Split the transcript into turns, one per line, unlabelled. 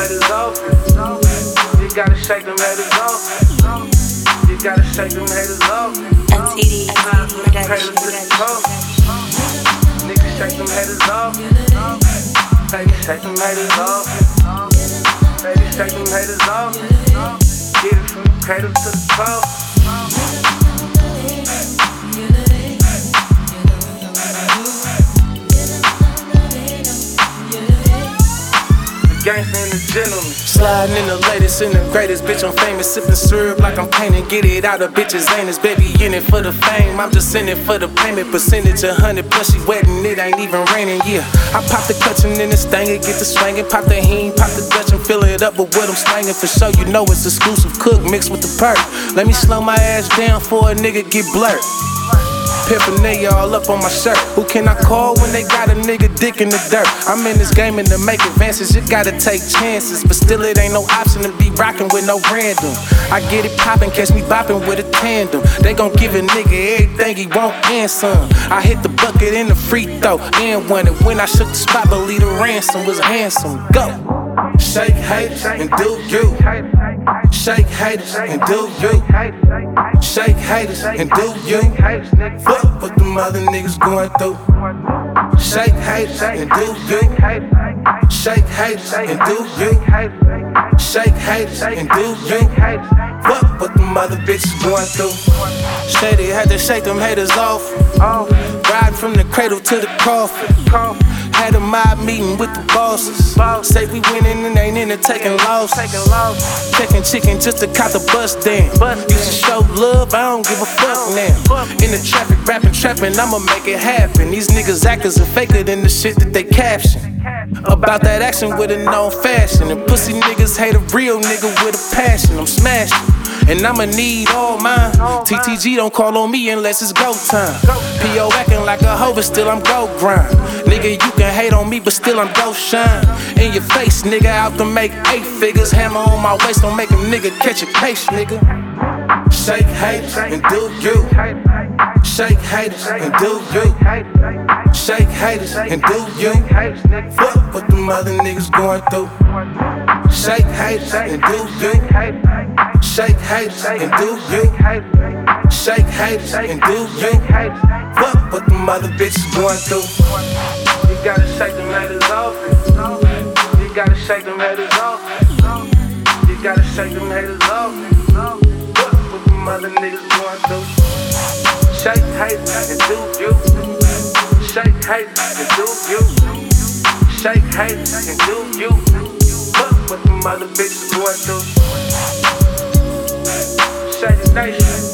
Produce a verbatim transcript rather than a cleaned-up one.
haters off. You gotta shake them haters off. You gotta shake them haters off.
N T D
Haters to the top. Niggas shake them haters off. Baby, shake them haters off. Baby, shake them haters off. Get it from the cradle to the top. Gangsta and the gentleman.
Sliding in the latest and the greatest, bitch, I'm famous. Sipping syrup like I'm painting. Get it out of bitches, ain't this baby in it for the fame. I'm just in it for the payment. Percentage a hundred plus she wetting, it ain't even raining, yeah. I pop the clutching in the stanger, get the swinging. Pop the heen, pop the Dutch and fill it up with what I'm slanging. For sure, you know it's exclusive cook mixed with the perk. Let me slow my ass down for a nigga get blurred. Paraphernalia all up on my shirt. Who can I call when they got a nigga dick in the dirt? I'm in this game and to make advances, you gotta take chances. But still it ain't no option to be rockin' with no random. I get it poppin', catch me boppin' with a tandem. They gon' give a nigga everything he want and some. I hit the bucket in the free throw and won it. When I shook the spot, believe the ransom was handsome. Go! Shake haters and do you. Shake haters and do you. Shake haters and do you. Fuck what them other niggas going through. Shake haters and do you. Shake haters and do you. Shake haters and do you. Fuck what them other bitches going through. Shady had to shake them haters off. Ride from the cradle to the coffin. Had a mob meeting with the bosses. Say we winning and ain't into taking losses. Checking chicken just to cop the bus down. Used to show love, I don't give a fuck now. In the traffic, rapping, trapping, I'ma make it happen. These niggas actors are faker than the shit that they caption. About that action with a known fashion. And pussy niggas hate a real nigga with a passion. I'm smashing, and I'ma need all mine. T T G don't call on me unless it's go time. P O acting like a hoe, but still I'm go grind. Nigga, you can hate on me, but still I'm go shine. In your face, nigga, out to make eight figures. Hammer on my waist, don't make a nigga catch a case, nigga. Shake haters and do you. Shake haters and do you. Shake haters and do you. Fuck what them other niggas going through. Shake haters and do you. Shake haters and do you. Shake haters and do you. Fuck what them other bitches going through.
You gotta shake them haters off. You gotta shake them haters off. You gotta shake them haters off. Fuck what them other niggas going through. Shake haters and do you. Shake haters and do you. Shake haters and do you. Fuck what them other bitches going through. Shake the nation.